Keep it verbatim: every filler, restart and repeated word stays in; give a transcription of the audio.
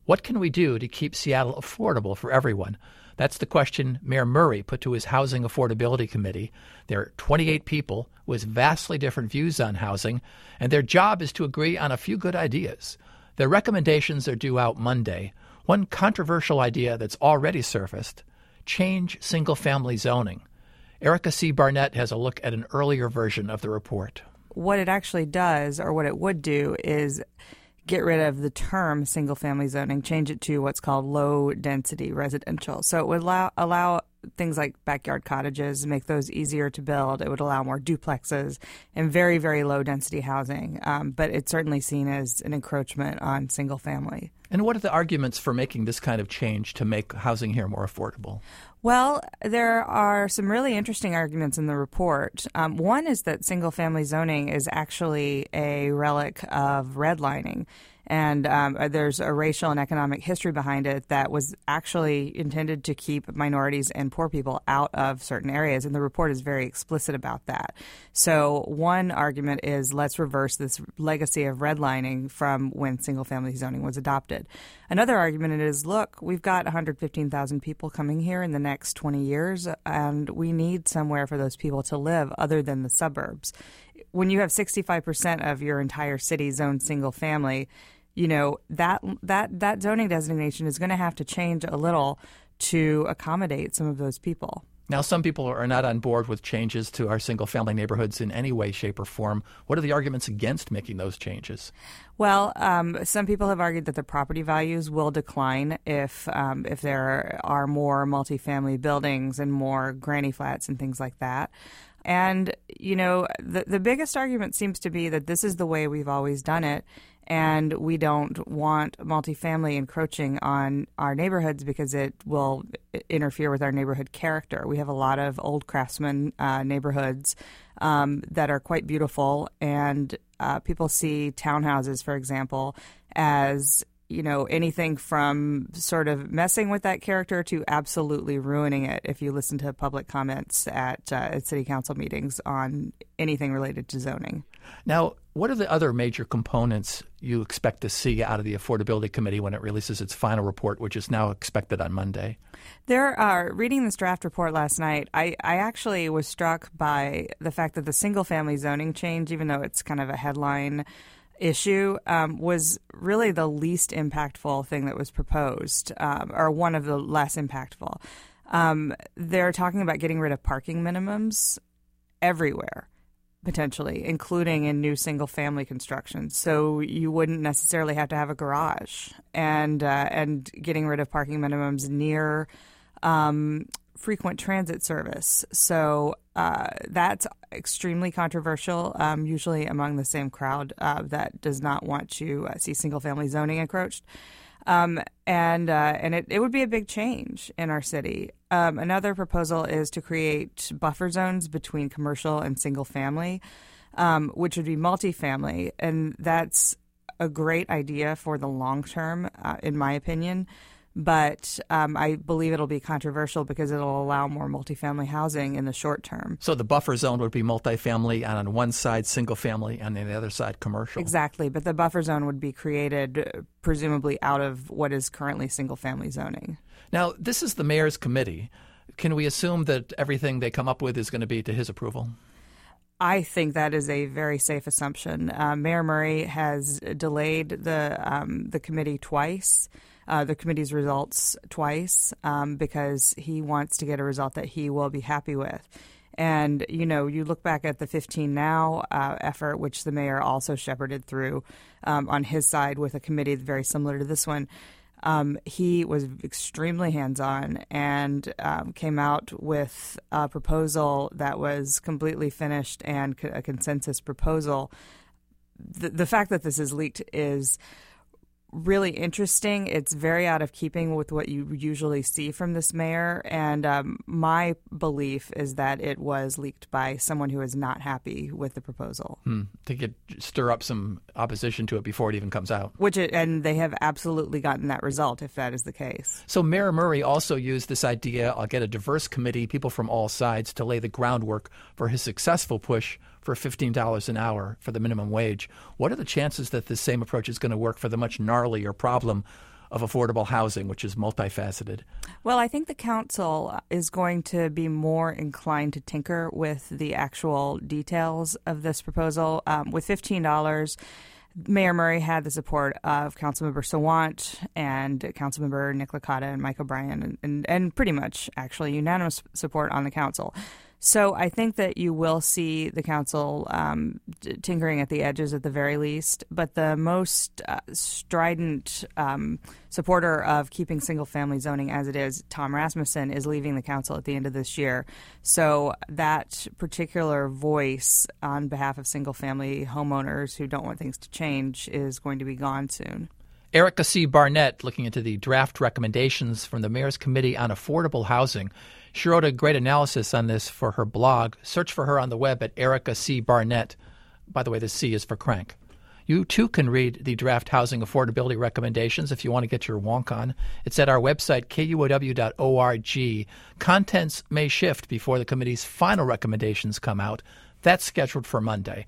What can we do to keep Seattle affordable for everyone? That's the question Mayor Murray put to his Housing Affordability Committee. There are twenty-eight people with vastly different views on housing, and their job is to agree on a few good ideas. Their recommendations are due out Monday. One controversial idea that's already surfaced: change single-family zoning. Erica C. Barnett has a look at an earlier version of the report. What it actually does, or what it would do, is get rid of the term single-family zoning, change it to what's called low-density residential. So it would allow, allow things like backyard cottages, make those easier to build. It would allow more duplexes and very, very low-density housing. Um, but it's certainly seen as an encroachment on single-family. And what are the arguments for making this kind of change to make housing here more affordable? Well, there are some really interesting arguments in the report. Um, one is that single-family zoning is actually a relic of redlining. And um, there's a racial and economic history behind it that was actually intended to keep minorities and poor people out of certain areas. And the report is very explicit about that. So one argument is, let's reverse this legacy of redlining from when single-family zoning was adopted. Another argument is, look, we've got one hundred fifteen thousand people coming here in the next twenty years, and we need somewhere for those people to live other than the suburbs. When you have sixty-five percent of your entire city zoned single-family, you know, that that that zoning designation is going to have to change a little to accommodate some of those people. Now, some people are not on board with changes to our single-family neighborhoods in any way, shape, or form. What are the arguments against making those changes? Well, um, some people have argued that the property values will decline if um, if there are more multifamily buildings and more granny flats and things like that. And, you know, the the biggest argument seems to be that this is the way we've always done it, and we don't want multifamily encroaching on our neighborhoods because it will interfere with our neighborhood character. We have a lot of old craftsman uh, neighborhoods um, that are quite beautiful, and uh, people see townhouses, for example, as, you know, anything from sort of messing with that character to absolutely ruining it if you listen to public comments at, uh, at city council meetings on anything related to zoning. Now, what are the other major components you expect to see out of the Affordability Committee when it releases its final report, which is now expected on Monday? There are, reading this draft report last night, I, I actually was struck by the fact that the single-family zoning change, even though it's kind of a headline issue, um, was really the least impactful thing that was proposed, um, or one of the less impactful. Um, they're talking about getting rid of parking minimums everywhere, potentially, including in new single-family construction. So you wouldn't necessarily have to have a garage, and uh, and getting rid of parking minimums near um, frequent transit service. So uh, that's extremely controversial, um, usually among the same crowd uh, that does not want to uh, see single-family zoning encroached. Um, and uh, and it, it would be a big change in our city. Um, another proposal is to create buffer zones between commercial and single family, um, which would be multifamily. And that's a great idea for the long term, uh, in my opinion. But um, I believe it'll be controversial because it'll allow more multifamily housing in the short term. So the buffer zone would be multifamily, and on one side single family, and on the other side commercial. Exactly, but the buffer zone would be created uh, presumably out of what is currently single family zoning. Now, this is the mayor's committee. Can we assume that everything they come up with is going to be to his approval? I think that is a very safe assumption. Uh, Mayor Murray has delayed the um, the committee twice. Uh, the committee's results twice um, because he wants to get a result that he will be happy with. And, you know, you look back at the fifteen Now uh, effort, which the mayor also shepherded through um, on his side with a committee very similar to this one. Um, he was extremely hands-on and um, came out with a proposal that was completely finished and a consensus proposal. The, the fact that this is leaked is really interesting. It's very out of keeping with what you usually see from this mayor. And um, my belief is that it was leaked by someone who is not happy with the proposal. Hmm. To get stir up some opposition to it before it even comes out. Which it, and they have absolutely gotten that result if that is the case. So Mayor Murray also used this idea, I'll get a diverse committee, people from all sides, to lay the groundwork for his successful push for fifteen dollars an hour for the minimum wage. What are the chances that this same approach is going to work for the much gnarlier problem of affordable housing, which is multifaceted? Well, I think the council is going to be more inclined to tinker with the actual details of this proposal. Um, with fifteen dollars, Mayor Murray had the support of Councilmember Sawant and Councilmember Nick Licata and Mike O'Brien, and, and, and pretty much actually unanimous support on the council. So I think that you will see the council um, tinkering at the edges at the very least, but the most uh, strident um, supporter of keeping single-family zoning as it is, Tom Rasmussen, is leaving the council at the end of this year. So that particular voice on behalf of single-family homeowners who don't want things to change is going to be gone soon. Erica C. Barnett, looking into the draft recommendations from the Mayor's Committee on Affordable Housing. She wrote a great analysis on this for her blog. Search for her on the web at Erica C. Barnett. By the way, the C is for crank. You, too, can read the draft housing affordability recommendations if you want to get your wonk on. It's at our website, K U O W dot org. Contents may shift before the committee's final recommendations come out. That's scheduled for Monday.